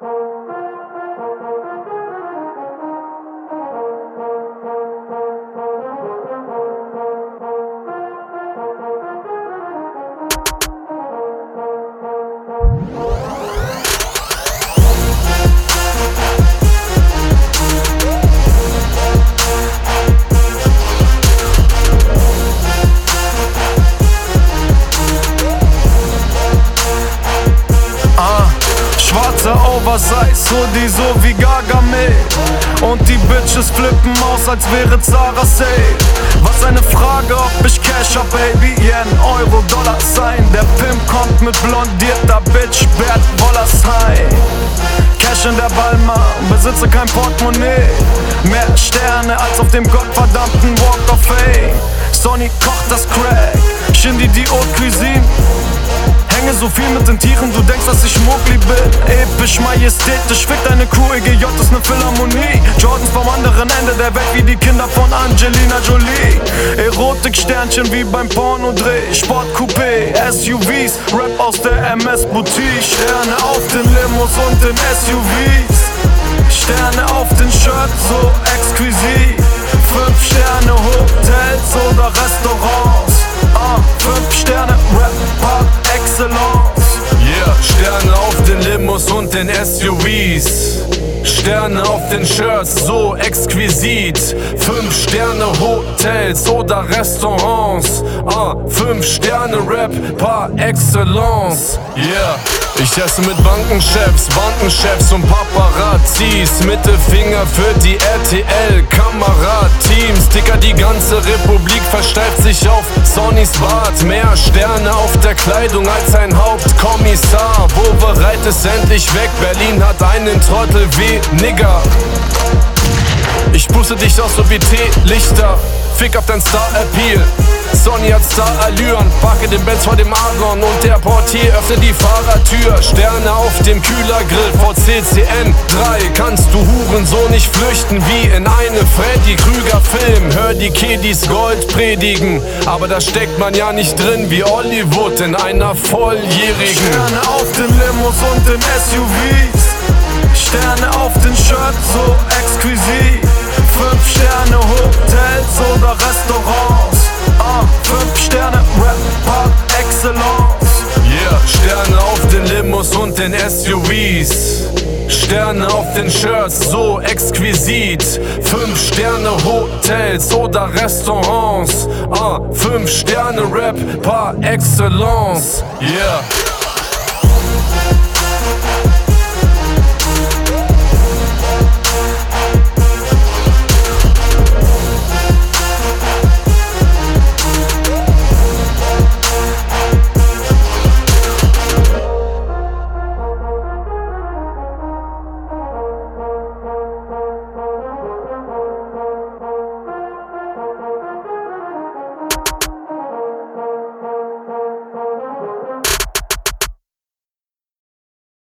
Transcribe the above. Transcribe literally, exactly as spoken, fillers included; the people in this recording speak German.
Oversize Hoodie, so wie Gargamel. Und die Bitches flippen aus, als wäre Zara Sale. Was eine Frage, ob ich Cash hab, Baby. Yen, Euro, Dollar sein. Der Pimp kommt mit blondierter Bitch, Bert Wollersheim. Cash in der Balma, besitze kein Portemonnaie. Mehr Sterne als auf dem gottverdammten Walk of Fame. Sonny kocht das Crack, Shindy die Haute Cuisine. Hänge so viel mit den Tieren, du denkst, dass ich Mowgli bin. Episch, majestätisch, fick deine Crew, E G J ist ne Philharmonie. Jordans vom anderen Ende der Welt wie die Kinder von Angelina Jolie. Erotik-Sternchen wie beim Pornodreh. Sport-Coupé, S U Vs, Rap aus der M S-Boutique. Sterne auf den Limos und den S U Vs. Sterne auf den Shirts, so exquisit. Fünf Sterne Hotels oder Restaurants. Ah, fünf Sterne Rap par excellence. Yeah, Sterne auf den Limos und den S U Vs. Sterne auf den Shirts, so exquisit. Fünf Sterne Hotels oder Restaurants. Ah, fünf Sterne Rap par excellence. Yeah. Ich esse mit Bankenchefs, Bankenchefs und Paparazzis. Mittelfinger für die R T L-Kamerateams. Dicker, die ganze Republik versteift sich auf Sonnys Bart. Mehr Sterne auf der Kleidung als ein Hauptkommissar. Wo bereit ist endlich weg? Berlin hat einen Trottel wie Nigger. Ich puste dich aus so wie Teelichter. Fick auf dein Star-Appeal. Sonny hat Star-Allüren. Parke den Benz vor dem Argon und der Portier öffnet die Fahrertür. Sterne auf dem Kühlergrill vor C C N drei. Kannst du Hurensohn nicht flüchten wie in einem Freddy Krüger-Film. Hör die Kiddies Gold predigen, aber da steckt man ja nicht drin wie Hollywood in einer Volljährigen. Sterne auf den Limos und den S U Vs. Sterne auf den Shirts, so exquisit. Fünf Sterne Hotels oder Restaurants. Ah, fünf Sterne Rap par excellence. Yeah, Sterne auf den Limos und den S U Vs. Sterne auf den Shirts, so exquisit. Fünf Sterne Hotels oder Restaurants. Ah, fünf Sterne Rap par excellence. Yeah.